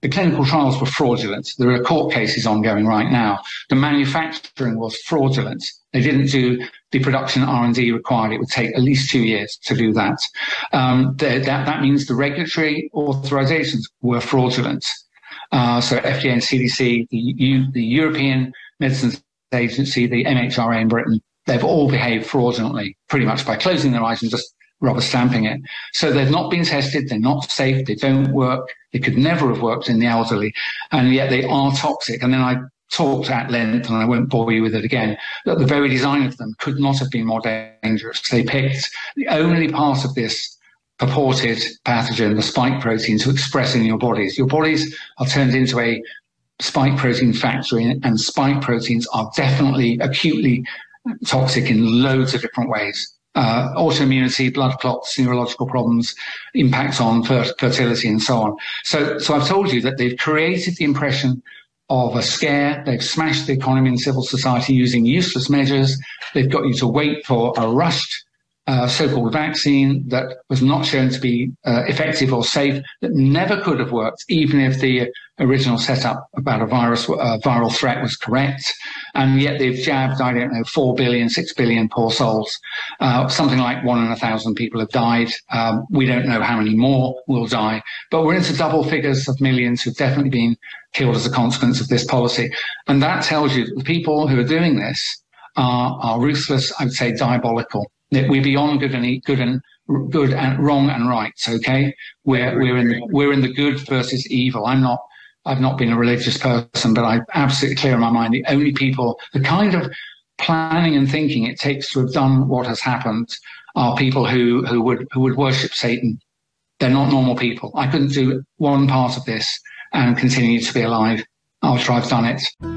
The clinical trials were fraudulent. There are court cases ongoing right now. The manufacturing was fraudulent. They didn't do the production R&D required. It would take at least 2 years to do that. That means the regulatory authorizations were fraudulent. So FDA and CDC, the European Medicines Agency, the MHRA in Britain, they've all behaved fraudulently, pretty much by closing their eyes and just rubber stamping it. So they've not been tested, they're not safe, they don't work, they could never have worked in the elderly, and yet they are toxic. And then I talked at length, and I won't bore you with it again, that the very design of them could not have been more dangerous. They picked the only part of this purported pathogen, the spike protein, to express in your bodies. Your bodies are turned into a spike protein factory, and spike proteins are definitely acutely toxic in loads of different ways. Autoimmunity, blood clots, neurological problems, impacts on fertility, and so on. So I've told you that they've created the impression of a scare. They've smashed the economy and civil society using useless measures. They've got you to wait for a rushed so-called vaccine that was not shown to be effective or safe, that never could have worked, even if the original setup about a viral threat was correct. And yet they've jabbed, 4 billion, 6 billion poor souls. Something like 1 in 1,000 people have died. We don't know how many more will die, but we're into double figures of millions who've definitely been killed as a consequence of this policy. And that tells you that the people who are doing this are ruthless, I would say diabolical. We're beyond good and wrong and right. Okay, we're in the good versus evil. I've not been a religious person, but I'm absolutely clear in my mind. The only people, the kind of planning and thinking it takes to have done what has happened, are people who would worship Satan. They're not normal people. I couldn't do one part of this and continue to be alive after I've done it.